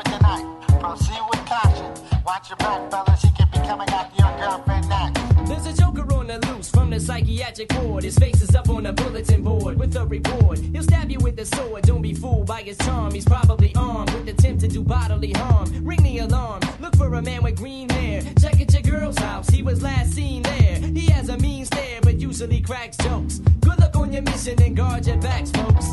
with the knife. Proceed with caution. Watch your back, fellas. He can be coming after your girlfriend next. There's a joker on the loose from the psychiatric ward. His face is up on a bulletin board with a reward. He'll stab you with the sword. Don't be fooled by his charm. He's probably armed with the attempt to do bodily harm. Ring the alarm. Look for a man with green hair. Check at your girl's house. He was last seen there. He has a mean stare, but usually cracks jokes. Good luck on your mission and guard your backs, folks.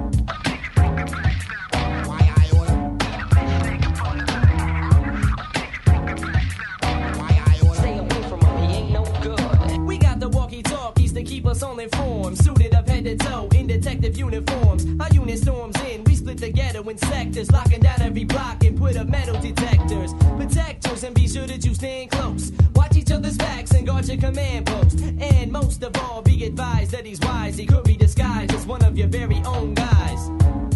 To keep us all informed, suited up head to toe in detective uniforms. Our unit storms in, we split the ghetto in sectors, locking down every block and put up metal detectors. Protect yours and be sure that you stand close. Watch each other's backs and guard your command post. And most of all, be advised that he's wise. He could be disguised as one of your very own guys.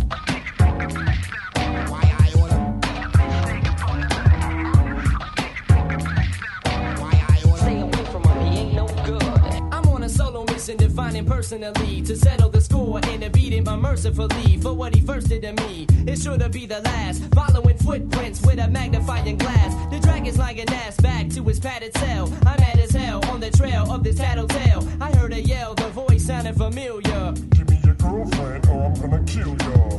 Defining personally to settle the score and to beat him unmercifully for what he first did to me. It's sure to be the last. Following footprints with a magnifying glass. The dragon's lying ass back to his padded cell. I'm mad as hell on the trail of this tattletale. I heard a yell, the voice sounded familiar. Give me your girlfriend or I'm gonna kill y'all.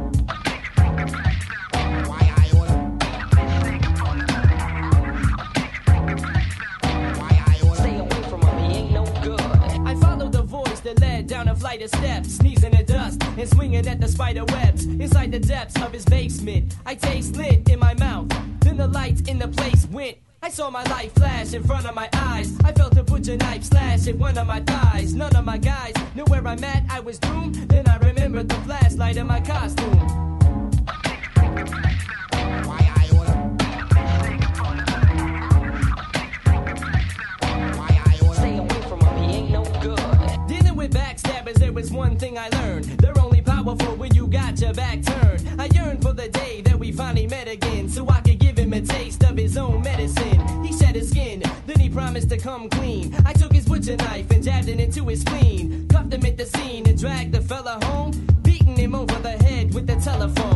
Down a flight of steps, sneezing at dust and swinging at the spider webs. Inside the depths of his basement, I taste lit in my mouth. Then the lights in the place went. I saw my light flash in front of my eyes. I felt a butcher knife slash at one of my thighs. None of my guys knew where I'm at. I was doomed. Then I remembered the flashlight in my costume. Backstabbers, there was one thing I learned. They're only powerful when you got your back turned. I yearn for the day that we finally met again, so I could give him a taste of his own medicine. He shed his skin, then he promised to come clean. I took his butcher knife and jabbed it into his spleen. Cuffed him at the scene and dragged the fella home, beating him over the head with the telephone.